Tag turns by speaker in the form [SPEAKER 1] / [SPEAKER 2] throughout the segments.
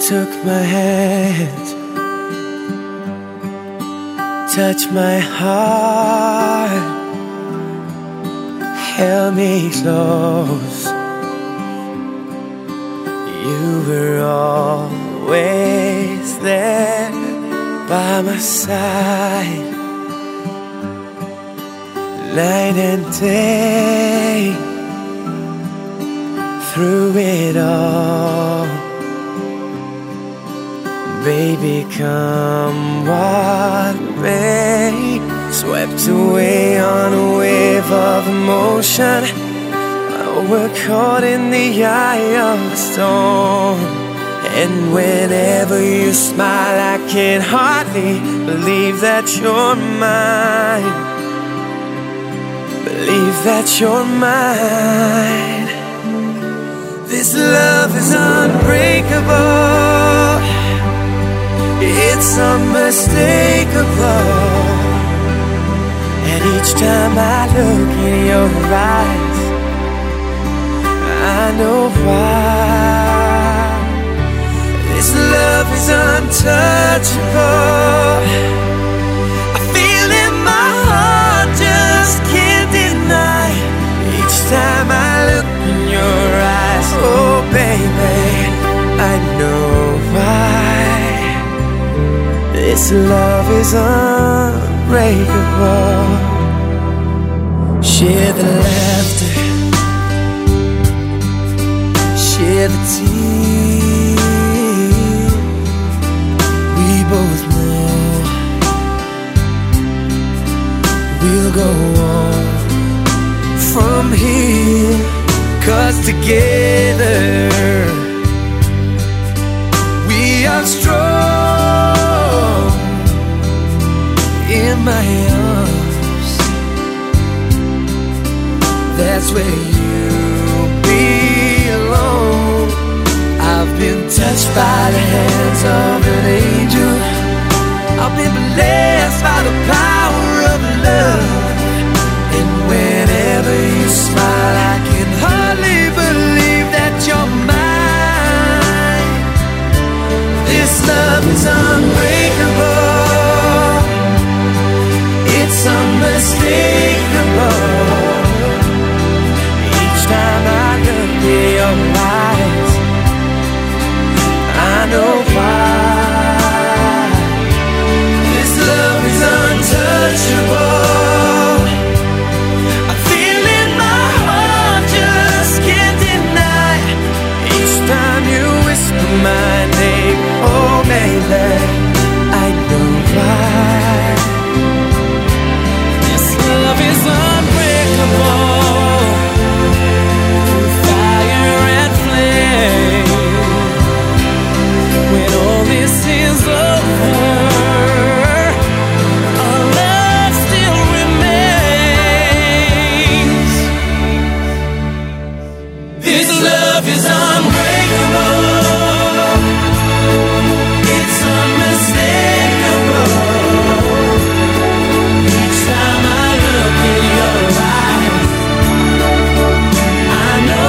[SPEAKER 1] took my hand, touched my heart, held me close. You were always there by my side, night and day, through it all. Baby, come what may, swept away on a wave of emotion. We're caught in the eye of the storm, and whenever you smile, I can hardly believe that you're mine. Believe that you're mine. This love is unbreakable, it's unmistakable. And each time I look in your eyes, I know why. This love is untouchable. I feel in my heart, just can't deny. Each time I look in your eyes, oh baby, I know why. This love is unbreakable. Share the laughter, share the tears. We both know we'll go on from here, 'cause together we are strong. In my arms, that's where you belong. I've been touched by the hands of an angel. I've been blessed by the power of love. And whenever you smile, I can hardly believe that you're mine. This love is unbreakable, it's unmistakable. Each time I look in your eyes, I know why. This love is untouchable. I feel in my heart, just can't deny. Each time you whisper my name, oh baby, I know why. This love is unbreakable, fire and flame. When all this is over, our love still remains. This love is unbreakable, it's unmistakable. Each time I look in your eyes, I know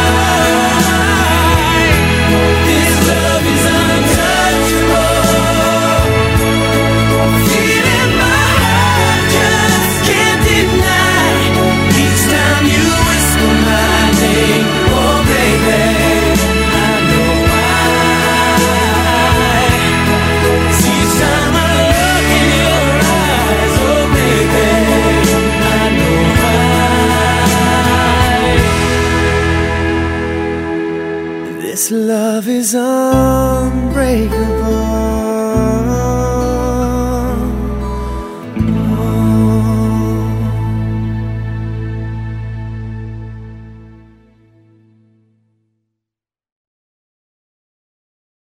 [SPEAKER 1] why. This love is untouchable. Feel in my heart, just can't deny. Each time you whisper my name, oh baby, I know why. Each time I look in your eyes, oh baby, I know why. This love is unbreakable.